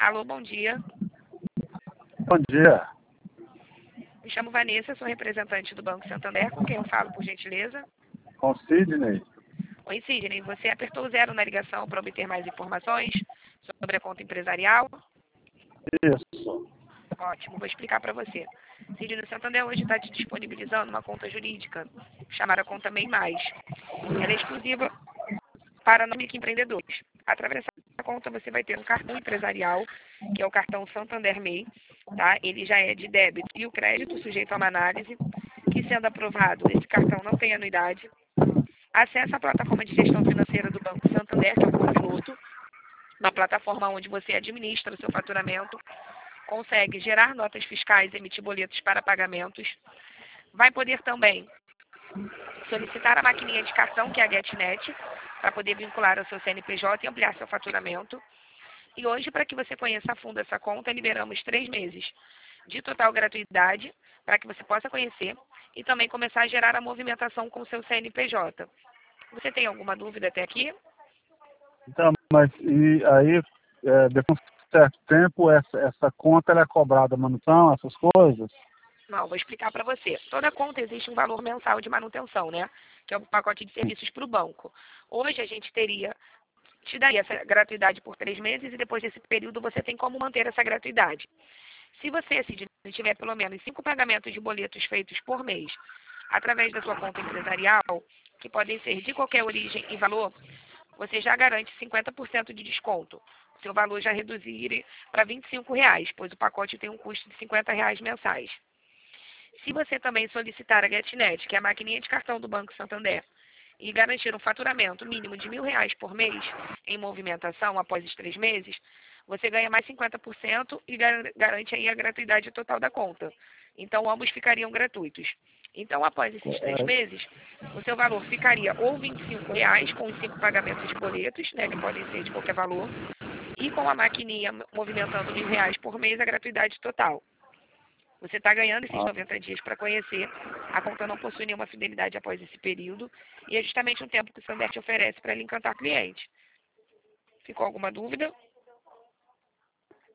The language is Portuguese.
Alô, bom dia. Bom dia, Me chamo Vanessa, sou representante do Banco Santander, com quem eu falo, por gentileza. com Sidney. Oi, Sidney, você apertou 0 na ligação para obter mais informações sobre a conta empresarial? Isso. Ótimo, vou explicar para você. Sidney, o Santander hoje está te disponibilizando uma conta jurídica, chamada Conta MEI+. Ela é exclusiva para microempreendedores. Através dessa conta você vai ter um cartão empresarial, que é o cartão Santander MEI, tá? Ele já é de débito e o crédito, sujeito a uma análise, que sendo aprovado, esse cartão não tem anuidade. Acesso à plataforma de gestão financeira do Banco Santander, que é o Copiloto, uma plataforma onde você administra o seu faturamento, consegue gerar notas fiscais, emitir boletos para pagamentos. Vai poder também solicitar a maquininha de cartão, que é a GetNet, para poder vincular ao seu CNPJ e ampliar seu faturamento. E hoje, para que você conheça a fundo essa conta, liberamos 3 meses de total gratuidade para que você possa conhecer e também começar a gerar a movimentação com o seu CNPJ. Você tem alguma dúvida até aqui? Então, mas e aí, depois de um certo tempo, essa conta ela é cobrada manutenção, essas coisas? Não, vou explicar para você. Toda conta existe um valor mensal de manutenção, né? Que é o pacote de serviços para o banco. Hoje a gente te daria essa gratuidade por 3 meses e depois desse período você tem como manter essa gratuidade. Se você, Sidney, tiver pelo menos 5 pagamentos de boletos feitos por mês através da sua conta empresarial, que podem ser de qualquer origem e valor, você já garante 50% de desconto. O seu valor já reduzir para R$ 25, pois o pacote tem um custo de R$ 50 mensais. Se você também solicitar a GetNet, que é a maquininha de cartão do Banco Santander, e garantir um faturamento mínimo de R$ 1.000 por mês em movimentação após os 3 meses, você ganha mais 50% e garante aí a gratuidade total da conta. Então, ambos ficariam gratuitos. Então, após esses 3 meses, o seu valor ficaria ou R$ 25 com os 5 pagamentos de boletos, né, que podem ser de qualquer valor, e com a maquininha movimentando R$ 1.000 por mês, a gratuidade total. Você está ganhando esses 90 dias para conhecer. A conta não possui nenhuma fidelidade após esse período. E é justamente um tempo que o Santander te oferece para ele encantar cliente. Ficou alguma dúvida?